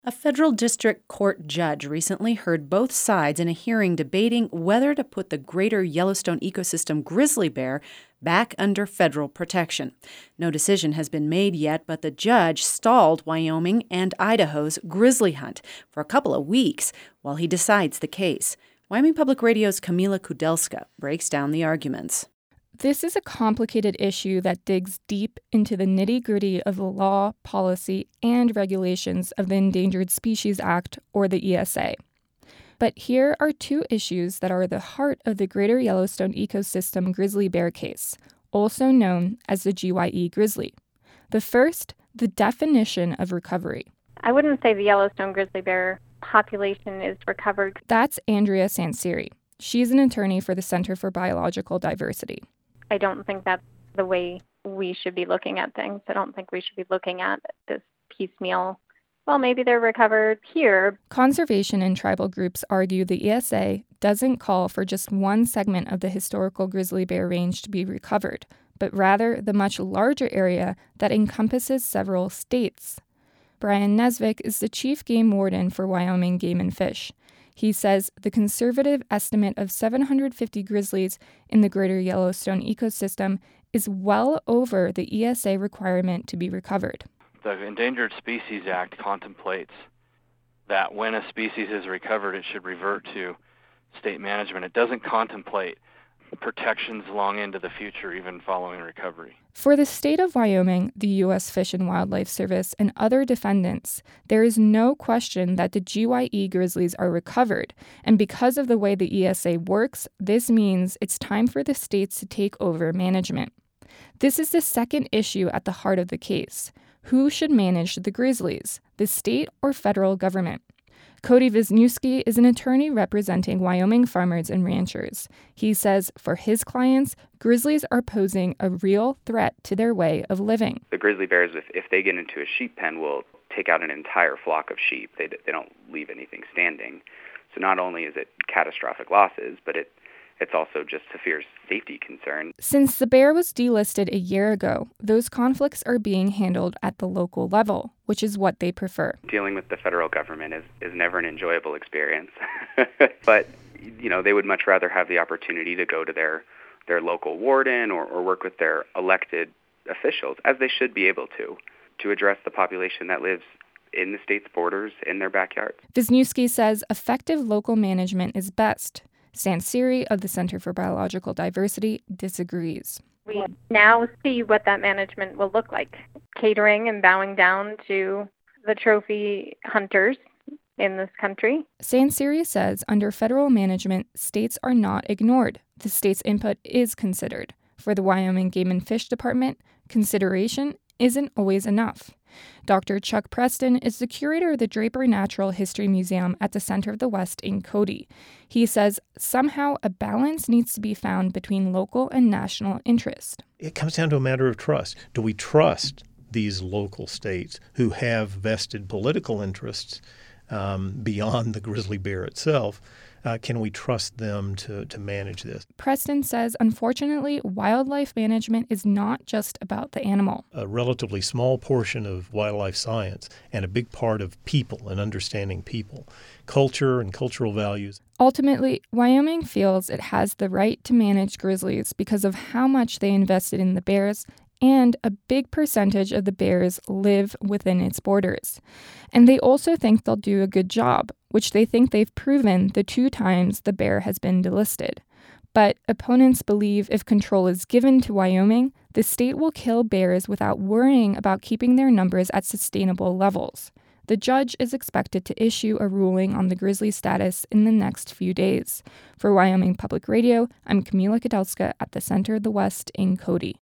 A federal district court judge recently heard both sides in a hearing debating whether to put the greater Yellowstone ecosystem grizzly bear back under federal protection. No decision has been made yet, but the judge stalled Wyoming and Idaho's grizzly hunt for a couple of weeks while he decides the case. Wyoming Public Radio's Kamila Kudelska breaks down the arguments. This is a complicated issue that digs deep into the nitty-gritty of the law, policy, and regulations of the Endangered Species Act, or the ESA. But here are two issues that are the heart of the Greater Yellowstone Ecosystem grizzly bear case, also known as the GYE grizzly. The first, the definition of recovery. I wouldn't say the Yellowstone grizzly bear population is recovered. That's Andrea Sansiri. She's an attorney for the Center for Biological Diversity. I don't think that's the way we should be looking at things. I don't think we should be looking at this piecemeal. Well, maybe they're recovered here. Conservation and tribal groups argue the ESA doesn't call for just one segment of the historical grizzly bear range to be recovered, but rather the much larger area that encompasses several states. Brian Nesvik is the chief game warden for Wyoming Game and Fish. He says the conservative estimate of 750 grizzlies in the Greater Yellowstone ecosystem is well over the ESA requirement to be recovered. The Endangered Species Act contemplates that when a species is recovered, it should revert to state management. It doesn't contemplate protections long into the future, even following recovery. For the state of Wyoming, the U.S. Fish and Wildlife Service, and other defendants, there is no question that the GYE grizzlies are recovered. And because of the way the ESA works, this means it's time for the states to take over management. This is the second issue at the heart of the case. Who should manage the grizzlies, the state or federal government? Cody Wisniewski is an attorney representing Wyoming farmers and ranchers. He says for his clients, grizzlies are posing a real threat to their way of living. The grizzly bears, if they get into a sheep pen, will take out an entire flock of sheep. They don't leave anything standing. So not only is it catastrophic losses, but it's also just a fierce safety concern. Since the bear was delisted a year ago, those conflicts are being handled at the local level, which is what they prefer. Dealing with the federal government is never an enjoyable experience. But, they would much rather have the opportunity to go to their local warden or work with their elected officials, as they should be able to address the population that lives in the state's borders, in their backyards. Wisniewski says effective local management is best. Sansiri of the Center for Biological Diversity disagrees. We now see what that management will look like, catering and bowing down to the trophy hunters in this country. Sansiri says under federal management, states are not ignored. The state's input is considered. For the Wyoming Game and Fish Department, consideration isn't always enough. Dr. Chuck Preston is the curator of the Draper Natural History Museum at the Center of the West in Cody. He says somehow a balance needs to be found between local and national interest. It comes down to a matter of trust. Do we trust these local states who have vested political interests beyond the grizzly bear itself? Can we trust them to manage this? Preston says, unfortunately, wildlife management is not just about the animal. A relatively small portion of wildlife science and a big part of people and understanding people, culture and cultural values. Ultimately, Wyoming feels it has the right to manage grizzlies because of how much they invested in the bears, and a big percentage of the bears live within its borders. And they also think they'll do a good job, which they think they've proven the 2 times the bear has been delisted. But opponents believe if control is given to Wyoming, the state will kill bears without worrying about keeping their numbers at sustainable levels. The judge is expected to issue a ruling on the grizzly status in the next few days. For Wyoming Public Radio, I'm Kamila Kudelska at the Center of the West in Cody.